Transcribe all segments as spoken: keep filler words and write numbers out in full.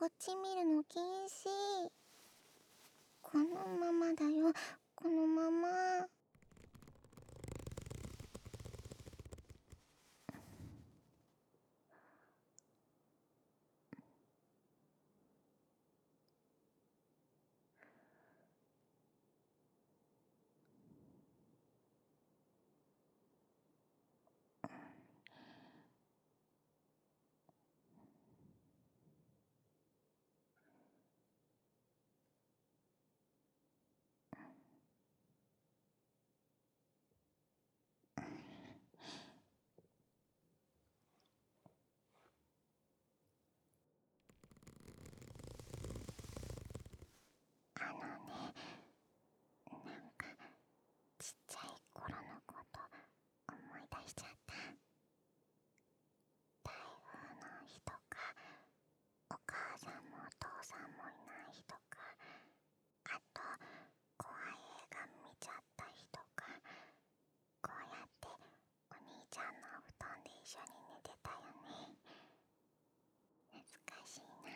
っち見るの禁止。このままだよ、このまま。あのね、なんかちっちゃい頃のこと思い出しちゃった。台風の日とか、お母さんもお父さんもいない日とか、あと怖い映画見ちゃった日とか、こうやってお兄ちゃんのお布団で一緒に寝てたよね。懐かしいな。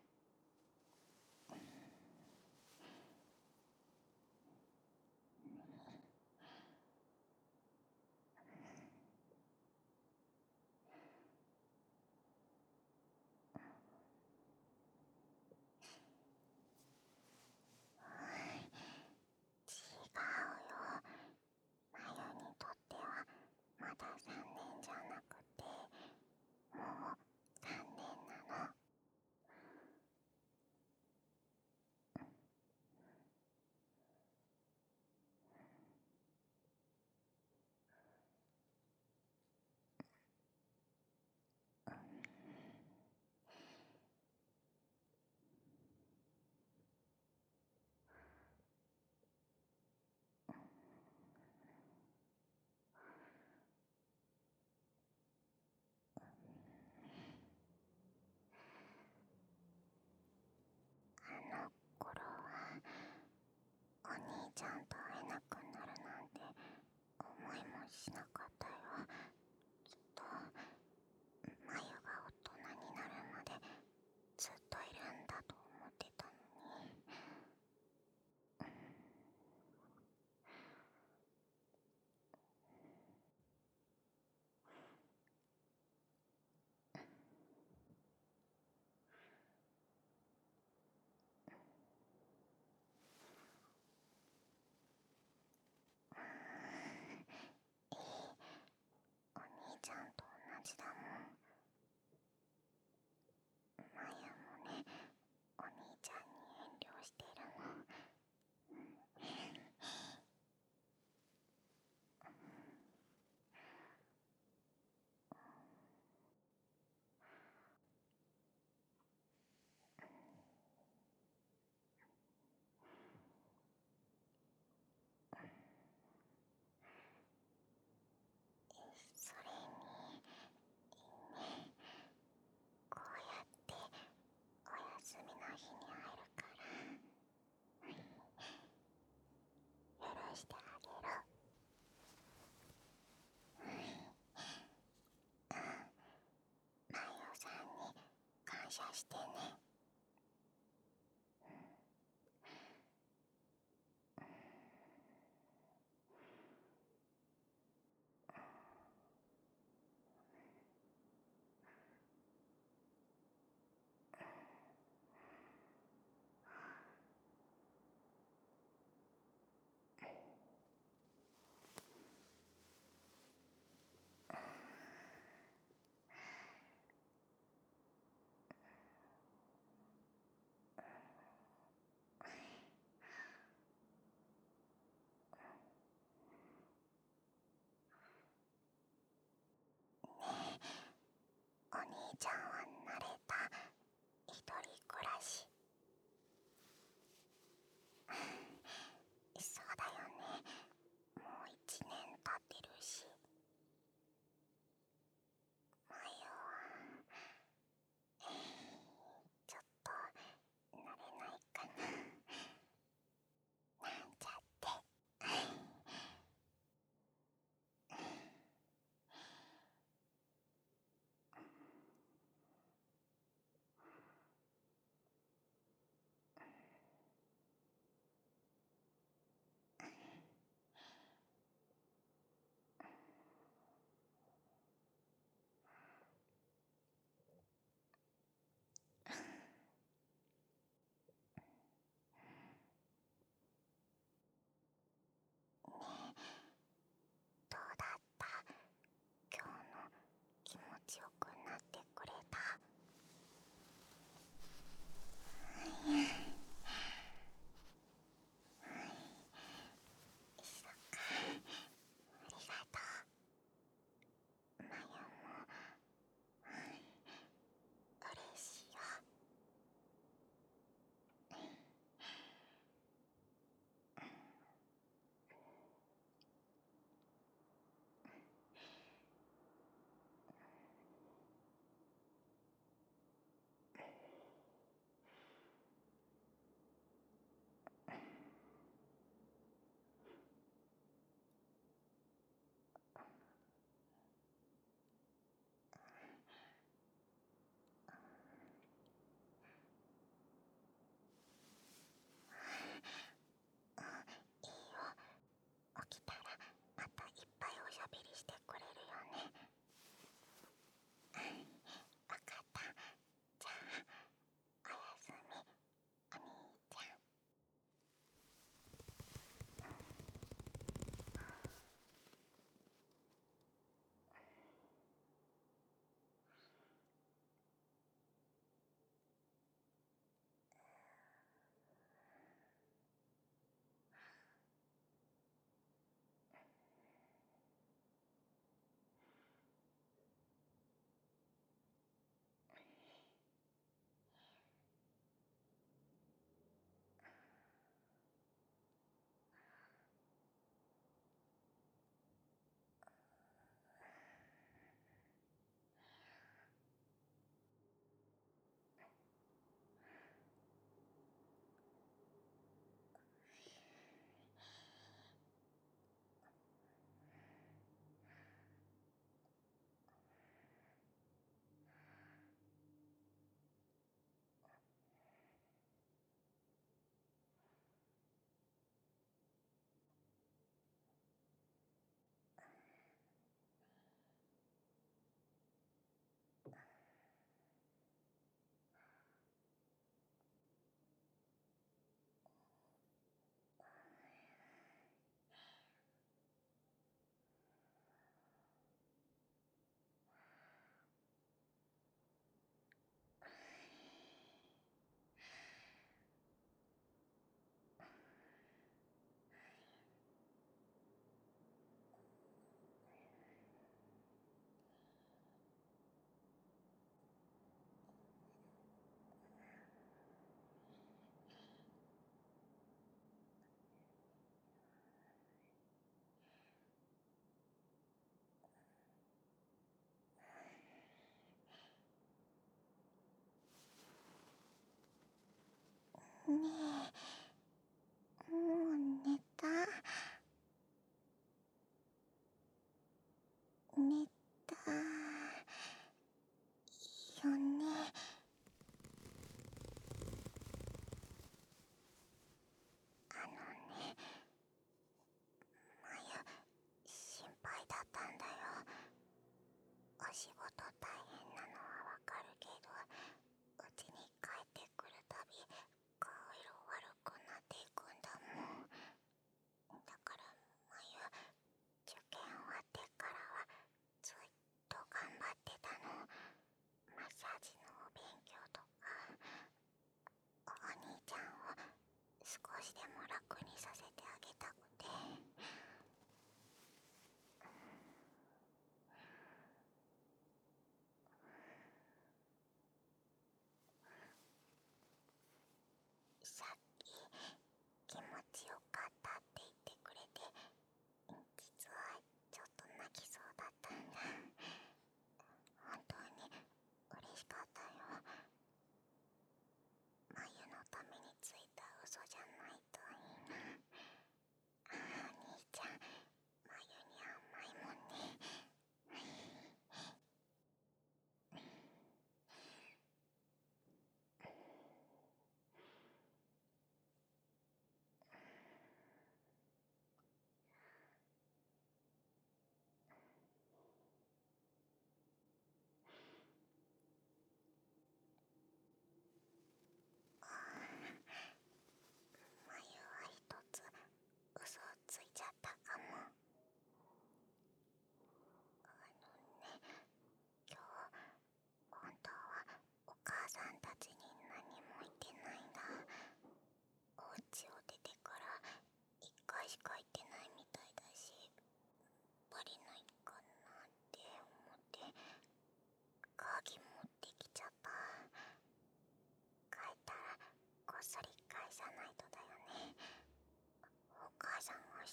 違うよ。マユにとってはまださんねんじゃなくて、もうさんねんなの。あの頃はお兄ちゃんと会えなくなるなんて思いもしなかったよ。きっとマユが大人になるまでずっといるんだと思ってたのに。いい、お兄ちゃんと同じだもん。マユもね、お兄ちゃんに遠慮してるの。それに、いいね。こうやってお休みの日に会えるから、許してあげる。マユさんに感謝してね。ねえ、お兄ちゃんは慣れた？一人暮らし。そうだよね。もう一年経ってるし。マユは、えー、ちょっと慣れないかな。なんちゃって。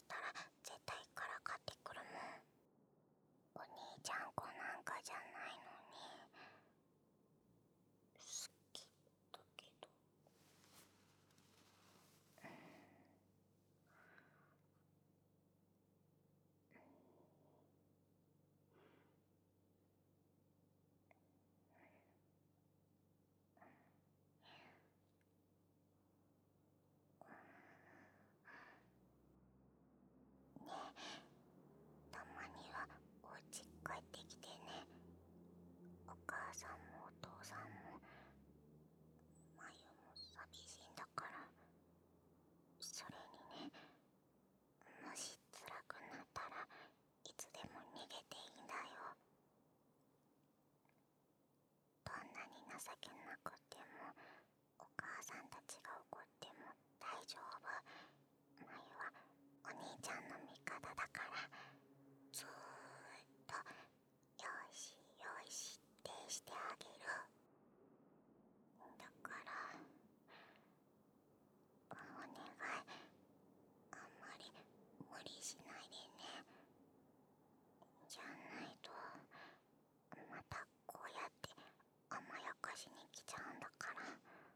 したら絶対からかってくるもん。お兄ちゃん子なんかじゃないのに好きだけど。ねえ、たまにはお家帰ってきてね。お母さんもお父さんもまゆも寂しいんだから。それにね、もし辛くなったらいつでも逃げていいんだよ。どんなに情けなくてもお母さんたちが怒っても大丈夫。まゆはお兄ちゃんの味方だから、ずーっとよいしよいしってしてあげる。だからお願い、あんまり無理しないでね。じゃないとまたこうやって甘やかしに来ちゃうんだから。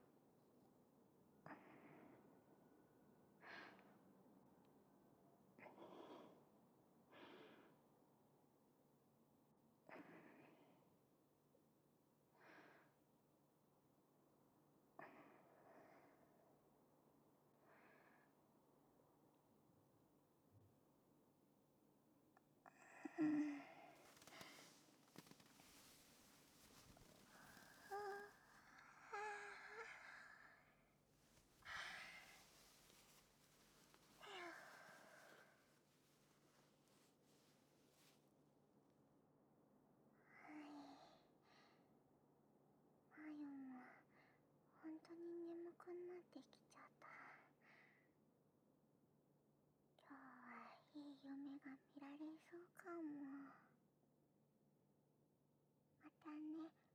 うん。まゆも本当に眠くなってきちゃった。今日はいい夢が見られそうかも。またね。